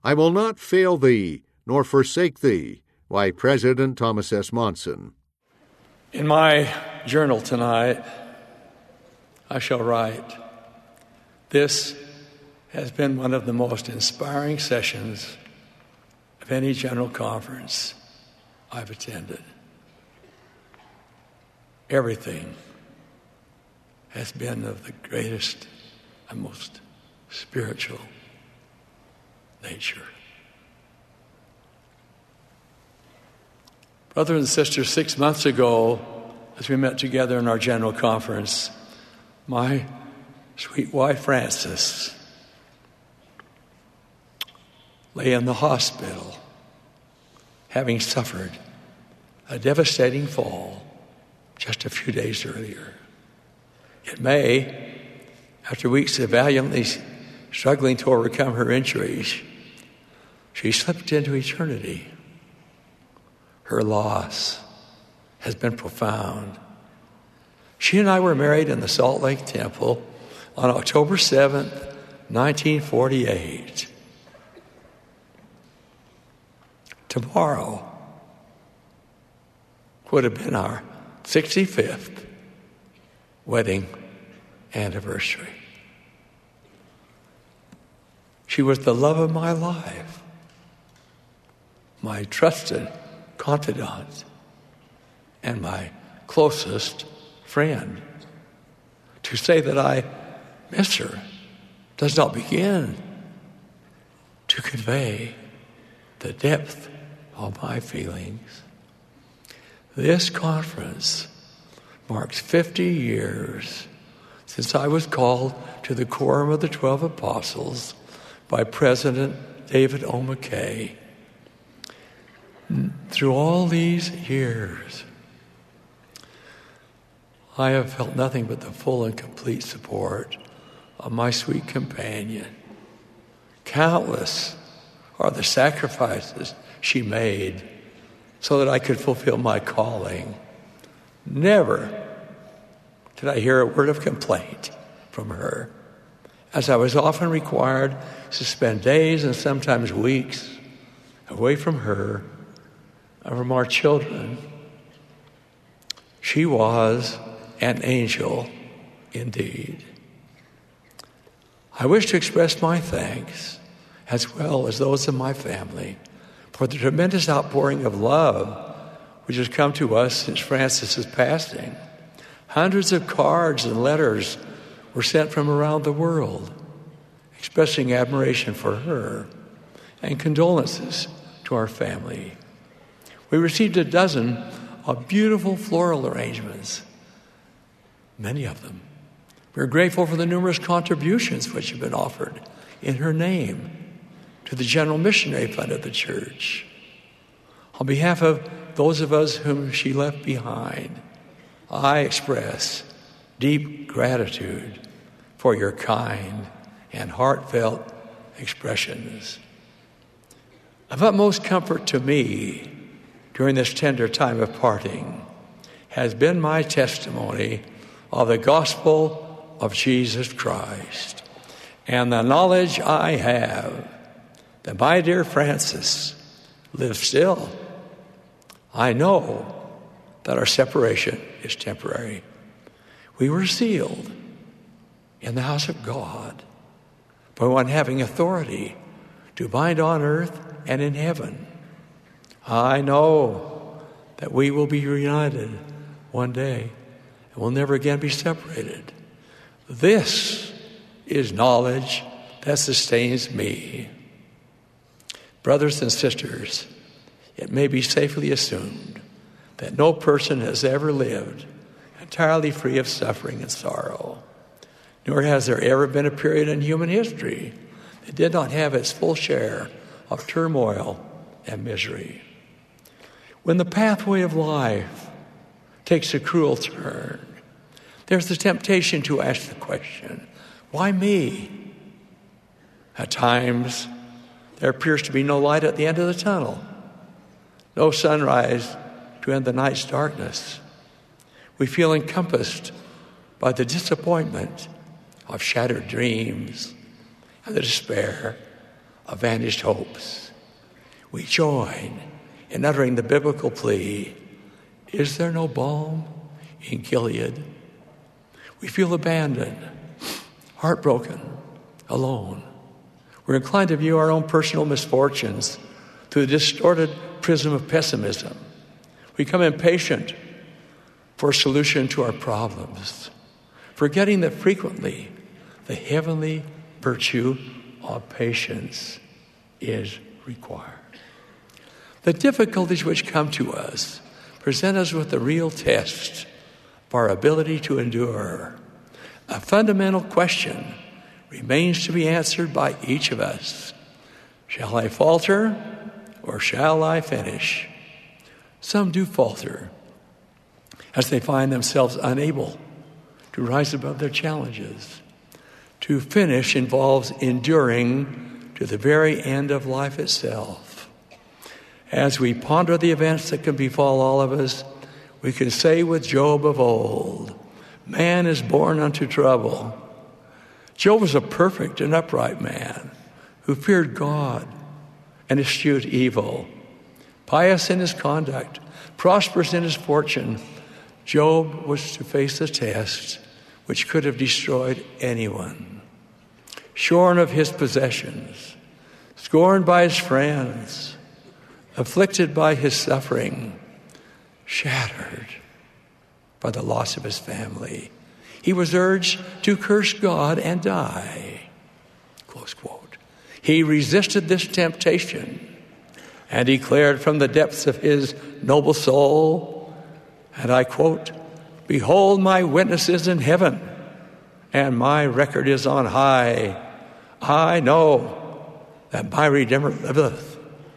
I will not fail thee, nor forsake thee. By President Thomas S. Monson. In my journal tonight, I shall write, "This has been one of the most inspiring sessions of any general conference I've attended. Everything has been of the greatest and most spiritual nature." Brothers and sisters, 6 months ago, as we met together in our general conference, my sweet wife, Frances, lay in the hospital, having suffered a devastating fall just a few days earlier. In May, after weeks of valiantly struggling to overcome her injuries, she slipped into eternity. Her loss has been profound. She and I were married in the Salt Lake Temple on October 7th, 1948. Tomorrow would have been our 65th wedding anniversary. She was the love of my life, my trusted confidant, and my closest friend. To say that I miss her does not begin to convey the depth of my feelings. This conference marks 50 years since I was called to the Quorum of the 12 Apostles by President David O. McKay. Through all these years, I have felt nothing but the full and complete support of my sweet companion. Countless are the sacrifices she made so that I could fulfill my calling. Never did I hear a word of complaint from her, as I was often required to spend days and sometimes weeks away from her and from our children. She was an angel indeed. I wish to express my thanks, as well as those of my family, for the tremendous outpouring of love which has come to us since Francis's passing. Hundreds of cards and letters were sent from around the world, expressing admiration for her and condolences to our family. We received a dozen of beautiful floral arrangements, many of them. We're grateful for the numerous contributions which have been offered in her name to the General Missionary Fund of the Church. On behalf of those of us whom she left behind, I express deep gratitude for your kind and heartfelt expressions. Of utmost comfort to me during this tender time of parting has been my testimony of the gospel of Jesus Christ and the knowledge I have that my dear Frances lives still. I know that our separation is temporary. We were sealed in the house of God by one having authority to bind on earth and in heaven. I know that we will be reunited one day and will never again be separated. This is knowledge that sustains me. Brothers and sisters, it may be safely assumed that no person has ever lived entirely free of suffering and sorrow, nor has there ever been a period in human history that did not have its full share of turmoil and misery. When the pathway of life takes a cruel turn, there's the temptation to ask the question, why me? At times, there appears to be no light at the end of the tunnel, no sunrise to end the night's darkness. We feel encompassed by the disappointment of shattered dreams and the despair of vanished hopes. We join in uttering the biblical plea, is there no balm in Gilead? We feel abandoned, heartbroken, alone. We're inclined to view our own personal misfortunes through the distorted prism of pessimism. We become impatient for a solution to our problems, forgetting that frequently the heavenly virtue of patience is required. The difficulties which come to us present us with the real test of our ability to endure. A fundamental question remains to be answered by each of us. Shall I falter or shall I finish? Some do falter as they find themselves unable to rise above their challenges. To finish involves enduring to the very end of life itself. As we ponder the events that can befall all of us, we can say with Job of old, man is born unto trouble. Job was a perfect and upright man who feared God and eschewed evil. Pious in his conduct, prosperous in his fortune, Job was to face a test which could have destroyed anyone. Shorn of his possessions, scorned by his friends, afflicted by his suffering, shattered by the loss of his family, he was urged to curse God and die. Close quote. He resisted this temptation and declared from the depths of his noble soul, and I quote, "Behold, my witness is in heaven, and my record is on high. I know that my Redeemer liveth."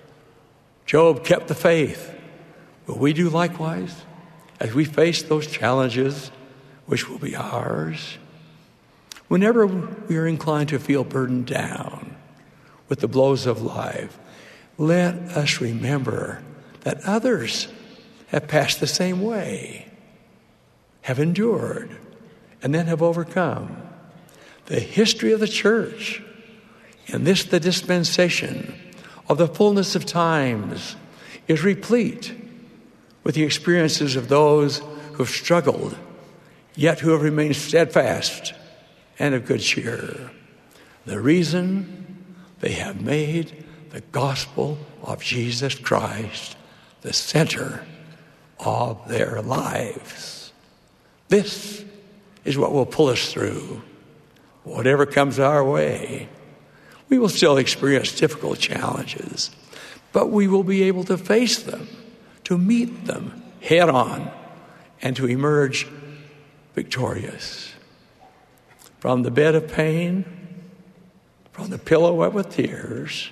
Job kept the faith. Will we do likewise as we face those challenges which will be ours? Whenever we are inclined to feel burdened down with the blows of life, let us remember that others have passed the same way, have endured, and then have overcome. The history of the church, and this the dispensation of the fullness of times, is replete with the experiences of those who have struggled, yet who have remained steadfast and of good cheer. The reason they have made the gospel of Jesus Christ the center of their lives. This is what will pull us through whatever comes our way. We will still experience difficult challenges, but we will be able to face them, to meet them head on, and to emerge victorious. From the bed of pain, from the pillow wet with tears,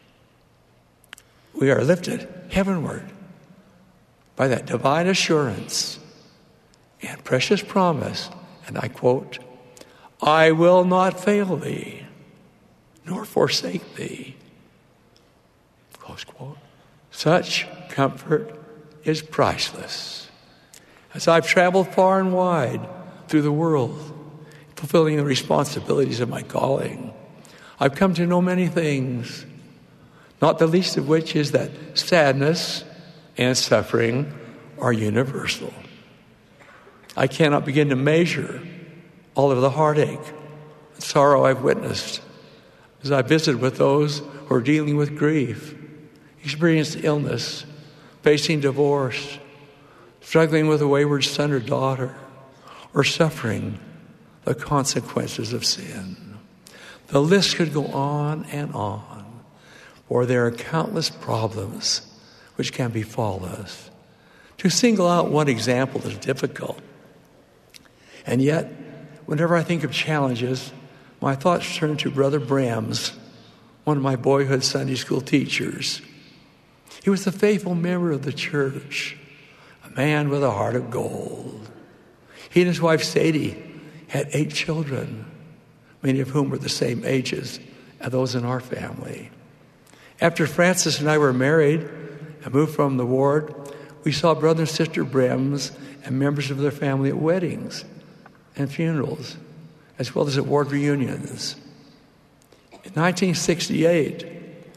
we are lifted heavenward by that divine assurance and precious promise, and I quote, "I will not fail thee, nor forsake thee." Close quote. Such comfort is priceless. As I've traveled far and wide through the world, fulfilling the responsibilities of my calling, I've come to know many things, not the least of which is that sadness and suffering are universal. I cannot begin to measure all of the heartache and sorrow I've witnessed as I visit with those who are dealing with grief, experienced illness, facing divorce, struggling with a wayward son or daughter, or suffering the consequences of sin. The list could go on and on, for there are countless problems which can befall us. To single out one example is difficult. And yet, whenever I think of challenges, my thoughts turn to Brother Brems, one of my boyhood Sunday school teachers. He was a faithful member of the church, a man with a heart of gold. He and his wife Sadie had 8 children, many of whom were the same ages as those in our family. After Francis and I were married and moved from the ward, we saw Brother and Sister Brems and members of their family at weddings and funerals, as well as at ward reunions. In 1968,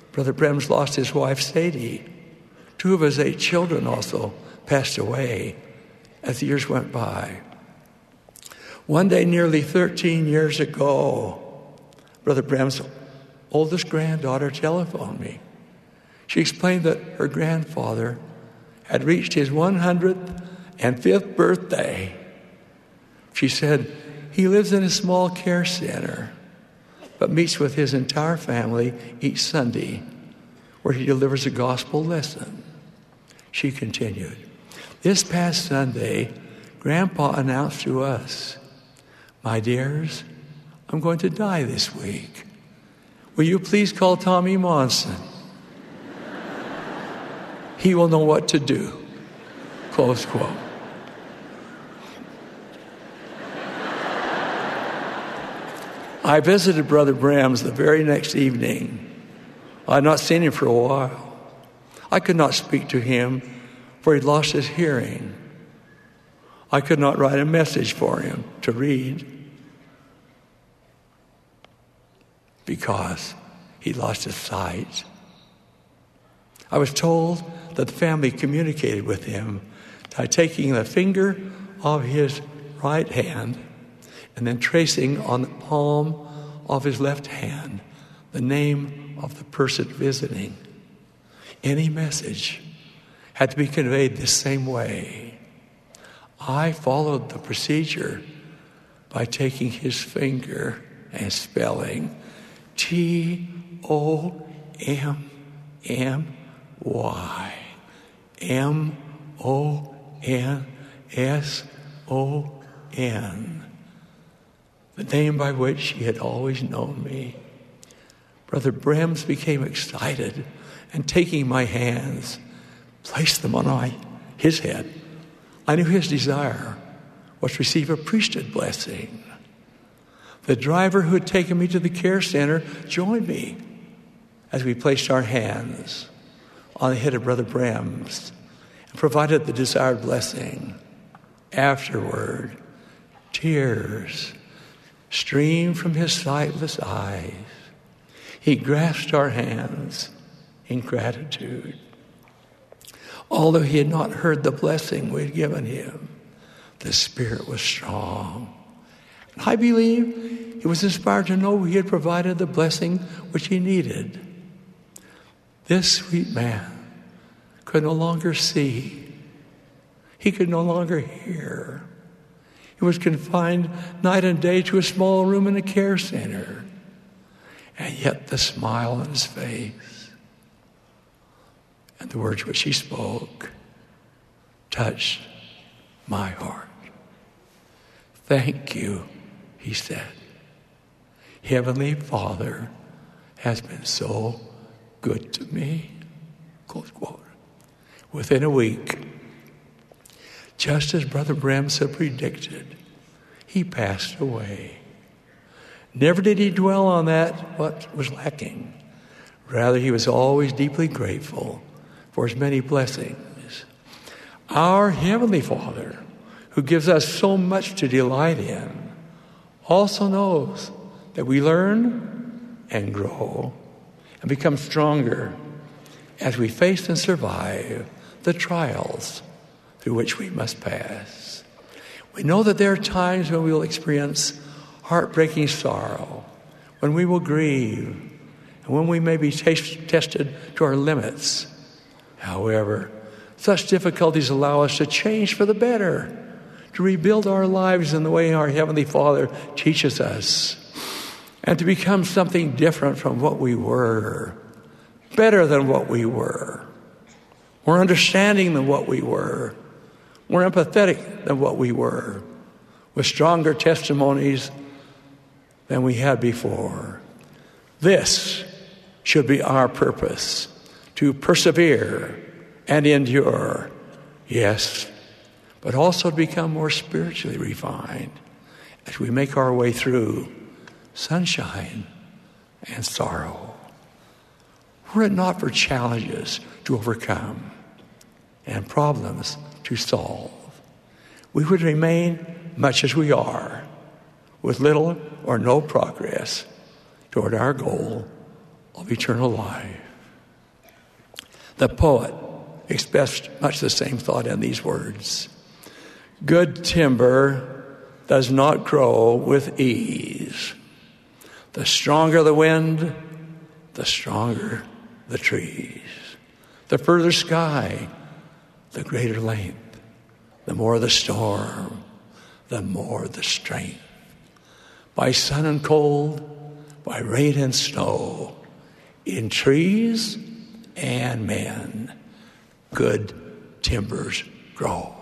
Brother Brems lost his wife, Sadie. 2 of his 8 children also passed away as the years went by. One day, nearly 13 years ago, Brother Brem's oldest granddaughter telephoned me. She explained that her grandfather had reached his 105th birthday. She said he lives in a small care center, but meets with his entire family each Sunday, where he delivers a gospel lesson. She continued, "This past Sunday, Grandpa announced to us, 'My dears, I'm going to die this week. Will you please call Tommy Monson? He will know what to do.'" Close quote. I visited Brother Brems the very next evening. I had not seen him for a while. I could not speak to him, for he'd lost his hearing. I could not write a message for him to read because he lost his sight. I was told that the family communicated with him by taking the finger of his right hand and then tracing on the palm of his left hand the name of the person visiting. Any message had to be conveyed the same way. I followed the procedure by taking his finger and spelling T-O-M-M-Y M-O-N-S-O-N, the name by which he had always known me. Brother Brems became excited and, taking my hands, placed them on his head. I knew his desire was to receive a priesthood blessing. The driver who had taken me to the care center joined me as we placed our hands on the head of Brother Brems and provided the desired blessing. Afterward, tears streamed from his sightless eyes. He grasped our hands in gratitude. Although he had not heard the blessing we had given him, the Spirit was strong. And I believe he was inspired to know he had provided the blessing which he needed. This sweet man could no longer see. He could no longer hear. He was confined night and day to a small room in a care center. And yet the smile on his face and the words which he spoke touched my heart. "Thank you," he said. "Heavenly Father has been so good to me." Close quote. Within a week, just as Brother Brems had predicted, he passed away. Never did he dwell on what was lacking. Rather, he was always deeply grateful for his many blessings. Our Heavenly Father, who gives us so much to delight in, also knows that we learn and grow and become stronger as we face and survive the trials through which we must pass. We know that there are times when we will experience heartbreaking sorrow, when we will grieve, and when we may be tested to our limits. However, such difficulties allow us to change for the better, to rebuild our lives in the way our Heavenly Father teaches us, and to become something different from what we were, better than what we were, more understanding than what we were, more empathetic than what we were, with stronger testimonies than we had before. This should be our purpose, to persevere and endure, yes, but also to become more spiritually refined as we make our way through sunshine and sorrow. Were it not for challenges to overcome and problems to solve, we would remain much as we are, with little or no progress toward our goal of eternal life. The poet expressed much the same thought in these words. Good timber does not grow with ease. The stronger the wind, the stronger the trees. The further sky, the greater length. The more the storm, the more the strength. By sun and cold, by rain and snow, in trees and men, good timbers grow.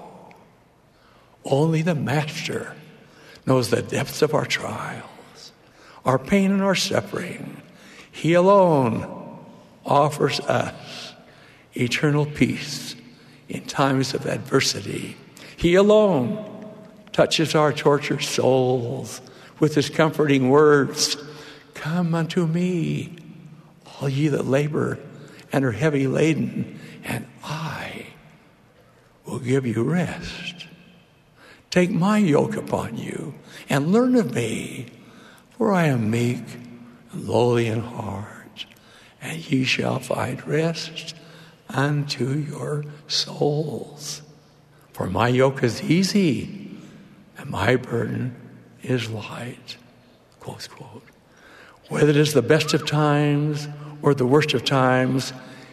Only the Master knows the depths of our trials, our pain and our suffering. He alone offers us eternal peace in times of adversity. He alone touches our tortured souls with his comforting words. Come unto me, all ye that labor and are heavy laden, and I will give you rest. Take my yoke upon you and learn of me, for I am meek and lowly in heart, and ye shall find rest unto your souls. For my yoke is easy and my burden is light. Close quote. Whether it is the best of times or the worst of times,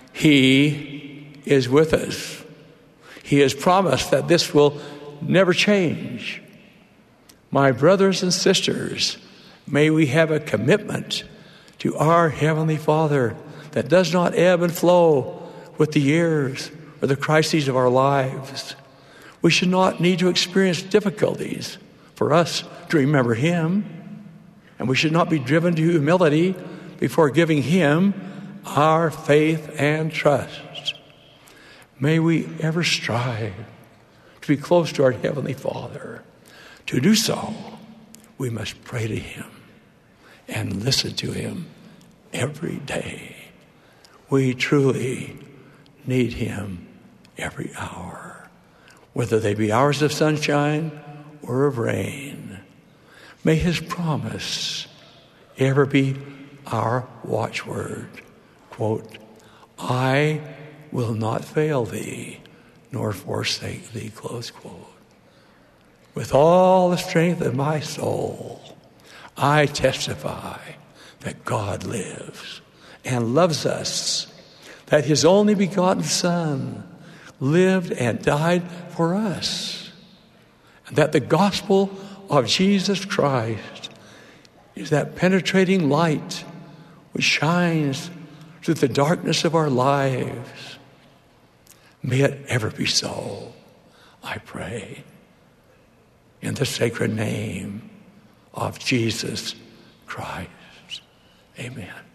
he is with us. He has promised that this will never change. My brothers and sisters, may we have a commitment to our Heavenly Father that does not ebb and flow with the years or the crises of our lives. We should not need to experience difficulties for us to remember him, and we should not be driven to humility before giving him our faith and trust. May we ever strive to be close to our Heavenly Father. To do so, we must pray to him and listen to him every day. We truly need him every hour, whether they be hours of sunshine or of rain. May his promise ever be our watchword. Quote, I will not fail thee nor forsake thee, close quote. With all the strength of my soul, I testify that God lives and loves us, that his only begotten Son lived and died for us, and that the gospel of Jesus Christ is that penetrating light which shines through the darkness of our lives. May it ever be so, I pray, in the sacred name of Jesus Christ. Amen.